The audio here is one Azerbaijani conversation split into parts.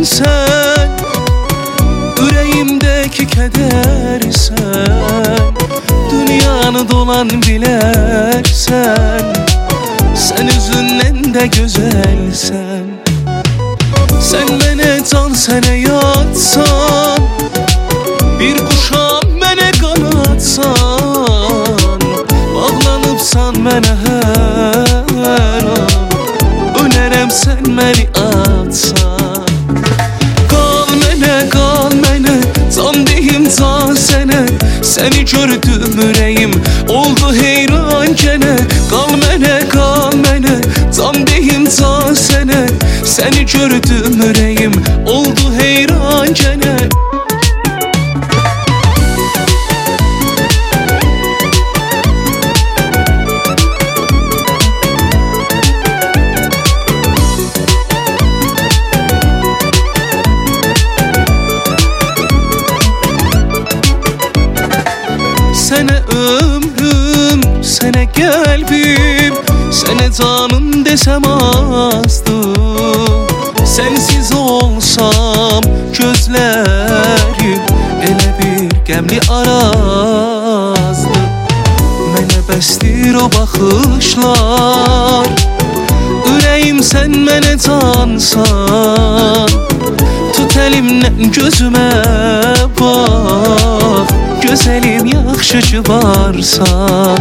sen, yüreğimdeki keder sen. Dünyanı dolan bilersen, sen üzünden de güzelsen. Sen bana can sene yatsan, bir kuşam bana kanatsan, bağlanıpsan mənə hər an, önərəm sən məni atsan. Qal mənə, can deyim can sənə, səni gördüm ürəyim oldu heyran gənə. Qal mənə, can deyim can sənə, səni gördüm ürəyim oldu heyran gənə. Sənə ömrüm, sənə qəlbim, sənə canım desəm azdır. Sənsiz olsam gözlərim elə bir qəmli arazdır. Mənə bəsdir o baxışlar, ürəyim sən mənə cansan. Tut əlimdən gözümə bax, gözəlim yaxşı ki varsan.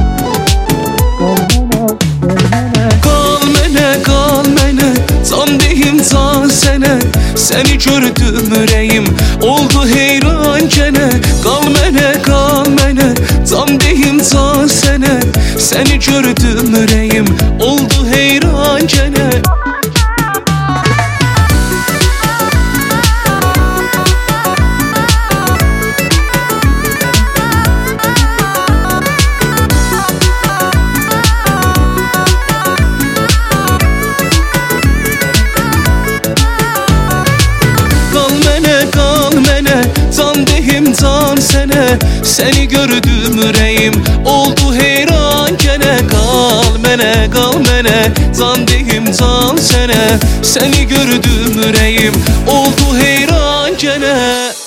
Qal mənə, can deyim can sənə, səni gördüm ürəyim oldu heyran gənə. Qal mənə, can deyim can sənə, səni gördüm ürəyim oldu heyran gənə. Can deyim can sənə, səni gördüm ürəyim oldu heyran gənə. Qal mənə, can deyim can sənə, səni gördüm ürəyim oldu heyran gənə.